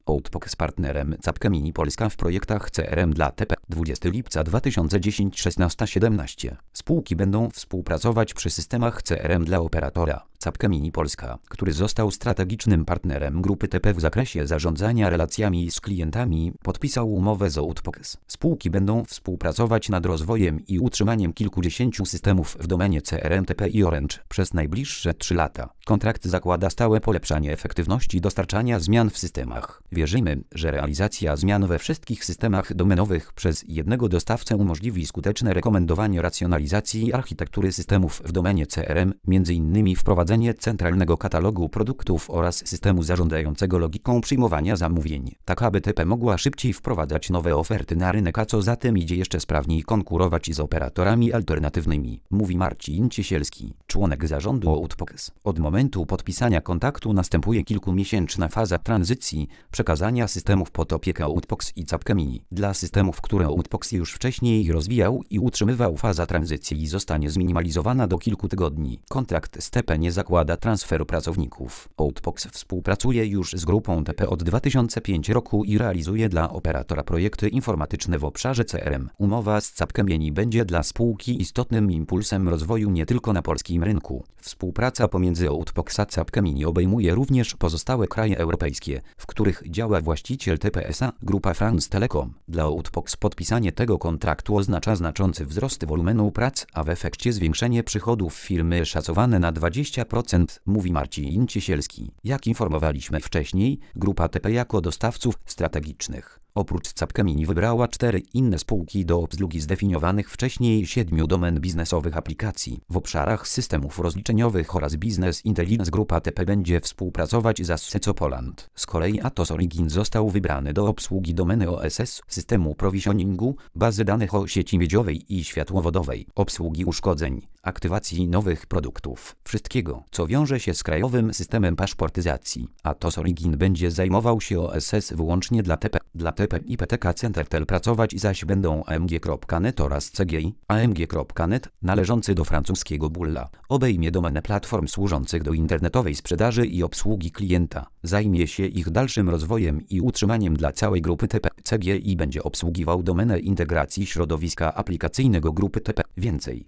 Outpox z partnerem Capgemini Polska w projektach CRM dla TP. 20 lipca 2010 16:17. Spółki będą współpracować przy systemach CRM dla operatora Capgemini Polska, który został strategicznym partnerem grupy TP w zakresie zarządzania relacjami z klientami, podpisał umowę z Outpox. Spółki będą współpracować nad rozwojem i utrzymaniem kilkudziesięciu systemów w domenie CRM TP i Orange przez najbliższe 3 lata. Kontrakt zakłada stałe polepszanie efektywności dostarczania zmian w systemach. Wierzymy, że realizacja zmian we wszystkich systemach domenowych przez jednego dostawcę umożliwi skuteczne rekomendowanie racjonalizacji architektury systemów w domenie CRM, m.in. wprowadzenie centralnego katalogu produktów oraz systemu zarządzającego logiką przyjmowania zamówień, tak aby TP mogła szybciej wprowadzać nowe oferty na rynek, a co za tym idzie jeszcze sprawniej konkurować z operatorami alternatywnymi, mówi Marcin Ciesielski, członek zarządu Outpox. Od momentu podpisania kontraktu następuje kilkumiesięczna faza tranzycji, przekazania systemów pod opiekę Outpox i Capgemini. Dla systemów, które Outpox już wcześniej rozwijał i utrzymywał, faza tranzycji zostanie zminimalizowana do kilku tygodni. Kontrakt z TP nie zakłada transferu pracowników. Outpox współpracuje już z grupą TP od 2005 roku i realizuje dla operatora projekty informatyczne w obszarze CRM. Umowa z Capgemini będzie dla spółki istotnym impulsem rozwoju nie tylko na polskim rynku. Współpraca pomiędzy Outpox a Capgemini obejmuje również pozostałe kraje europejskie, w których działa właściciel TP SA, Grupa France Telecom. Dla Outpox podpisanie tego kontraktu oznacza znaczący wzrost wolumenu prac, a w efekcie zwiększenie przychodów firmy szacowane na 20%, mówi Marcin Ciesielski. Jak informowaliśmy wcześniej, Grupa TP jako dostawców strategicznych oprócz Capgemini wybrała 4 inne spółki do obsługi zdefiniowanych wcześniej 7 domen biznesowych aplikacji. W obszarach systemów rozliczeniowych oraz Business Intelligence Grupa TP będzie współpracować z Asseco Poland. Z kolei Atos Origin został wybrany do obsługi domeny OSS, systemu provisioningu, bazy danych o sieci miedziowej i światłowodowej, obsługi uszkodzeń, aktywacji nowych produktów, wszystkiego, co wiąże się z krajowym systemem paszportyzacji. Atos Origin będzie zajmował się OSS wyłącznie dla TP. Dla TP i PTK Centertel pracować zaś będą AMG.net oraz CGI. AMG.net, należący do francuskiego Bulla, obejmie domenę platform służących do internetowej sprzedaży i obsługi klienta. Zajmie się ich dalszym rozwojem i utrzymaniem dla całej grupy TP. CGI będzie obsługiwał domenę integracji środowiska aplikacyjnego grupy TP. Więcej